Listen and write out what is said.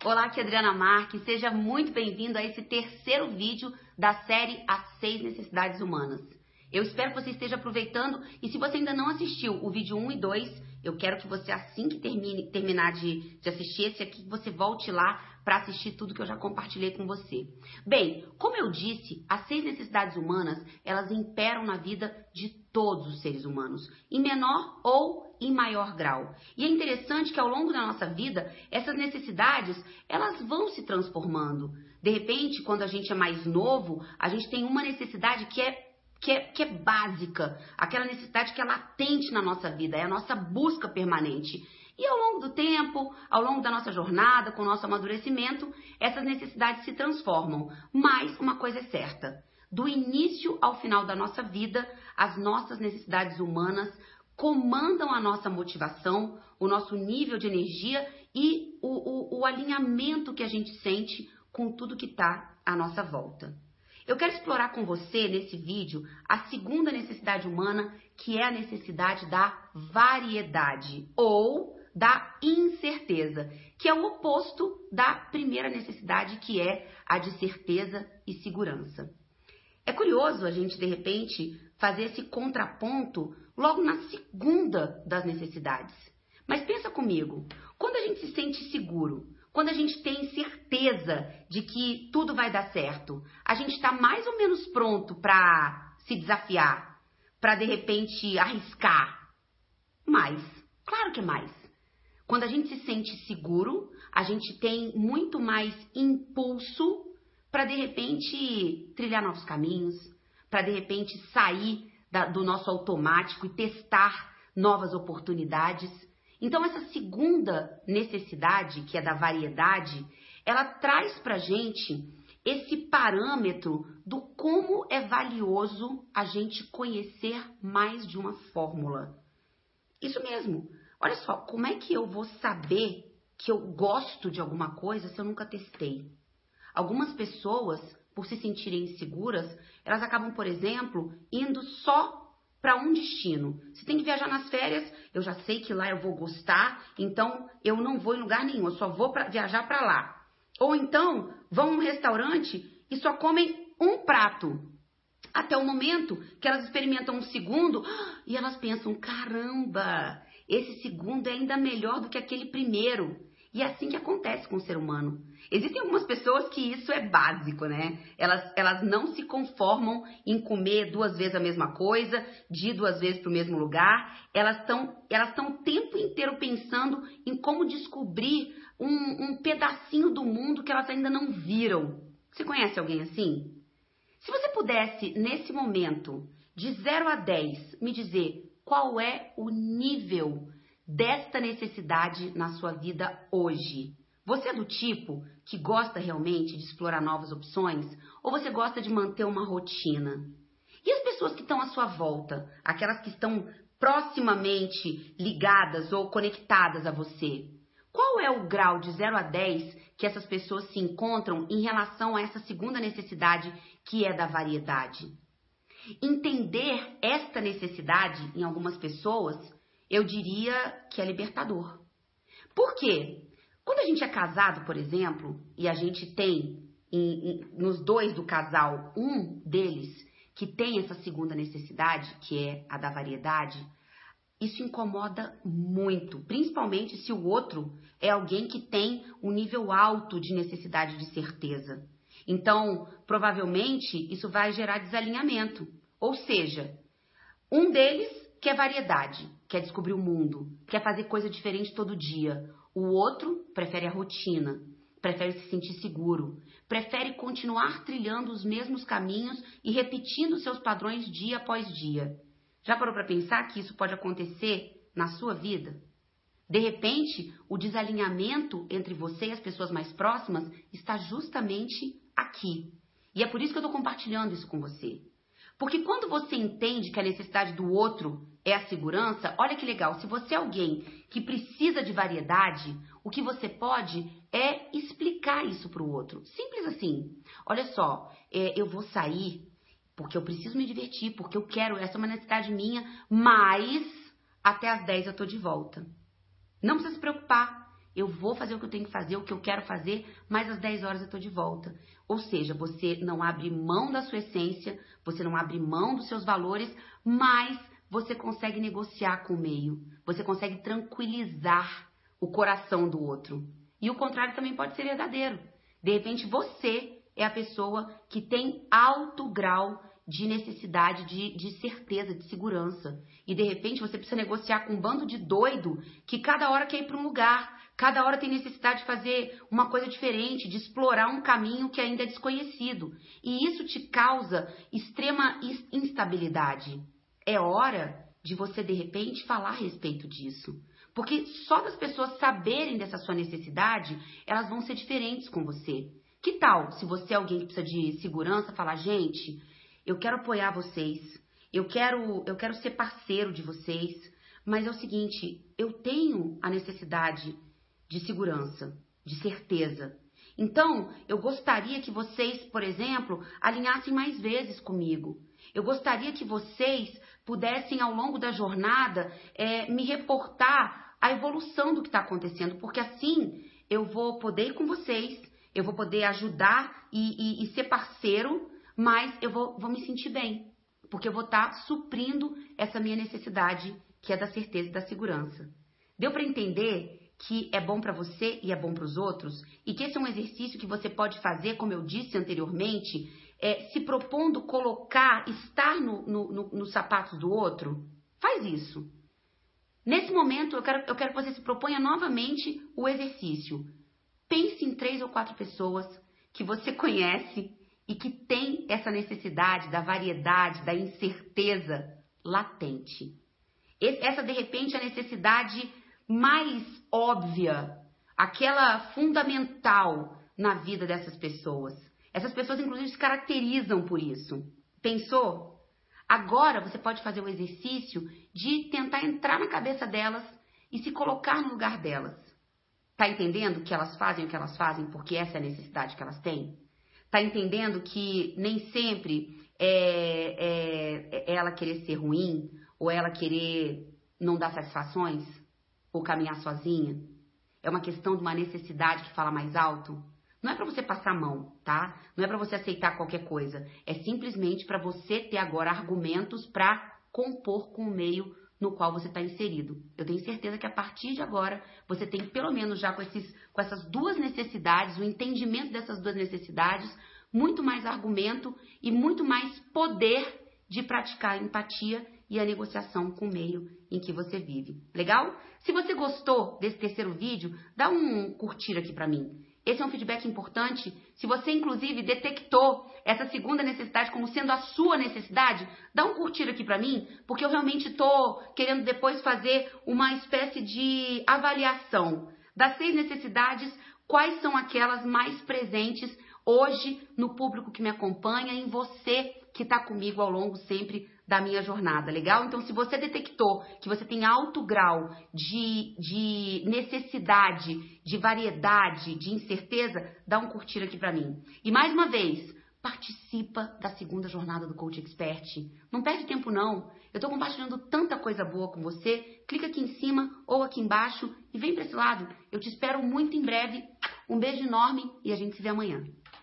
Olá, aqui é Adriana Marques, seja muito bem-vindo a esse terceiro vídeo da série As 6 Necessidades Humanas. Eu espero que você esteja aproveitando e se você ainda não assistiu o vídeo 1 e 2, eu quero que você, assim que terminar de assistir esse aqui, você volte lá para assistir tudo que eu já compartilhei com você. Bem, como eu disse, as 6 necessidades humanas, elas imperam na vida de todos os seres humanos, em menor ou em maior grau. E é interessante que ao longo da nossa vida, essas necessidades, elas vão se transformando. De repente, quando a gente é mais novo, a gente tem uma necessidade que é básica, aquela necessidade que é latente na nossa vida, é a nossa busca permanente. E ao longo do tempo, ao longo da nossa jornada, com o nosso amadurecimento, essas necessidades se transformam. Mas uma coisa é certa, do início ao final da nossa vida, as nossas necessidades humanas comandam a nossa motivação, o nosso nível de energia e o alinhamento que a gente sente com tudo que está à nossa volta. Eu quero explorar com você, nesse vídeo, a segunda necessidade humana, que é a necessidade da variedade ou da incerteza, que é o oposto da primeira necessidade, que é a de certeza e segurança. É curioso a gente, de repente, fazer esse contraponto logo na segunda das necessidades. Mas pensa comigo, quando a gente se sente seguro, quando a gente tem certeza de que tudo vai dar certo, a gente está mais ou menos pronto para se desafiar, para de repente arriscar. Mais, claro que é mais. Quando a gente se sente seguro, a gente tem muito mais impulso para de repente trilhar novos caminhos, para de repente sair do nosso automático e testar novas oportunidades. Então essa segunda necessidade, que é da variedade, ela traz para a gente esse parâmetro do como é valioso a gente conhecer mais de uma fórmula. Isso mesmo. Olha só, como é que eu vou saber que eu gosto de alguma coisa se eu nunca testei? Algumas pessoas, por se sentirem inseguras, elas acabam, por exemplo, indo só para um destino. Se tem que viajar nas férias, eu já sei que lá eu vou gostar, então eu não vou em lugar nenhum, eu só vou viajar para lá. Ou então, vão num restaurante e só comem um prato. Até o momento que elas experimentam um segundo e elas pensam, caramba, esse segundo é ainda melhor do que aquele primeiro. E é assim que acontece com o ser humano. Existem algumas pessoas que isso é básico, né? Elas não se conformam em comer 2 vezes a mesma coisa, de ir 2 vezes para o mesmo lugar. Elas estão o tempo inteiro pensando em como descobrir um pedacinho do mundo que elas ainda não viram. Você conhece alguém assim? Se você pudesse, nesse momento, de 0 a 10, me dizer qual é o nível desta necessidade na sua vida hoje. Você é do tipo que gosta realmente de explorar novas opções ou você gosta de manter uma rotina? E as pessoas que estão à sua volta, aquelas que estão proximamente ligadas ou conectadas a você? Qual é o grau de 0 a 10 que essas pessoas se encontram em relação a essa segunda necessidade, que é da variedade? Entender esta necessidade em algumas pessoas, eu diria que é libertador. Por quê? Quando a gente é casado, por exemplo, e a gente tem nos 2 do casal, um deles que tem essa segunda necessidade, que é a da variedade, isso incomoda muito, principalmente se o outro é alguém que tem um nível alto de necessidade de certeza. Então, provavelmente, isso vai gerar desalinhamento. Ou seja, um deles quer variedade, quer descobrir o mundo, quer fazer coisa diferente todo dia. O outro prefere a rotina, prefere se sentir seguro, prefere continuar trilhando os mesmos caminhos e repetindo seus padrões dia após dia. Já parou para pensar que isso pode acontecer na sua vida? De repente, o desalinhamento entre você e as pessoas mais próximas está justamente aqui. E é por isso que eu estou compartilhando isso com você. Porque quando você entende que a necessidade do outro é a segurança, olha que legal, se você é alguém que precisa de variedade, o que você pode é explicar isso para o outro. Simples assim. Olha só, eu vou sair porque eu preciso me divertir, porque eu quero, essa é uma necessidade minha, mas até às 10 eu estou de volta. Não precisa se preocupar, eu vou fazer o que eu tenho que fazer, o que eu quero fazer, mas às 10 horas eu tô de volta. Ou seja, você não abre mão da sua essência, você não abre mão dos seus valores, mas você consegue negociar com o meio, você consegue tranquilizar o coração do outro. E o contrário também pode ser verdadeiro. De repente você é a pessoa que tem alto grau de necessidade de certeza, de segurança. E de repente você precisa negociar com um bando de doido que cada hora quer ir para um lugar, cada hora tem necessidade de fazer uma coisa diferente, de explorar um caminho que ainda é desconhecido. E isso te causa extrema instabilidade. É hora de você, de repente, falar a respeito disso. Porque só das pessoas saberem dessa sua necessidade, elas vão ser diferentes com você. Que tal, se você é alguém que precisa de segurança, falar, gente, eu quero apoiar vocês, eu quero ser parceiro de vocês, mas é o seguinte, eu tenho a necessidade de segurança, de certeza. Então, eu gostaria que vocês, por exemplo, alinhassem mais vezes comigo. Eu gostaria que vocês pudessem, ao longo da jornada, me reportar a evolução do que está acontecendo, porque assim eu vou poder ir com vocês, eu vou poder ajudar e ser parceiro, mas eu vou me sentir bem, porque eu vou estar suprindo essa minha necessidade, que é da certeza e da segurança. Deu para entender que é bom para você e é bom para os outros? E que esse é um exercício que você pode fazer, como eu disse anteriormente, se propondo colocar, estar nos sapatos do outro? Faz isso. Nesse momento, eu quero que você se proponha novamente o exercício. Pense em 3 ou 4 pessoas que você conhece e que tem essa necessidade da variedade, da incerteza latente. Essa, de repente, é a necessidade mais óbvia, aquela fundamental na vida dessas pessoas. Essas pessoas, inclusive, se caracterizam por isso. Pensou? Agora você pode fazer o exercício de tentar entrar na cabeça delas e se colocar no lugar delas. Tá entendendo que elas fazem o que elas fazem porque essa é a necessidade que elas têm? Tá entendendo que nem sempre é ela querer ser ruim ou ela querer não dar satisfações ou caminhar sozinha? É uma questão de uma necessidade que fala mais alto? Não é para você passar a mão, tá? Não é para você aceitar qualquer coisa. É simplesmente para você ter agora argumentos para compor com o meio no qual você está inserido. Eu tenho certeza que a partir de agora você tem pelo menos já com essas duas necessidades, o entendimento dessas duas necessidades, muito mais argumento e muito mais poder de praticar a empatia e a negociação com o meio em que você vive. Legal? Se você gostou desse terceiro vídeo, dá um curtir aqui para mim. Esse é um feedback importante. Se você, inclusive, detectou essa segunda necessidade como sendo a sua necessidade, dá um curtir aqui pra mim, porque eu realmente tô querendo depois fazer uma espécie de avaliação das 6 necessidades, quais são aquelas mais presentes hoje no público que me acompanha, em você que está comigo ao longo sempre da minha jornada, legal? Então, se você detectou que você tem alto grau de necessidade, de variedade, de incerteza, dá um curtir aqui pra mim. E mais uma vez, participa da segunda jornada do Coach Expert. Não perde tempo não. Eu tô compartilhando tanta coisa boa com você. Clica aqui em cima ou aqui embaixo e vem pra esse lado. Eu te espero muito em breve. Um beijo enorme e a gente se vê amanhã.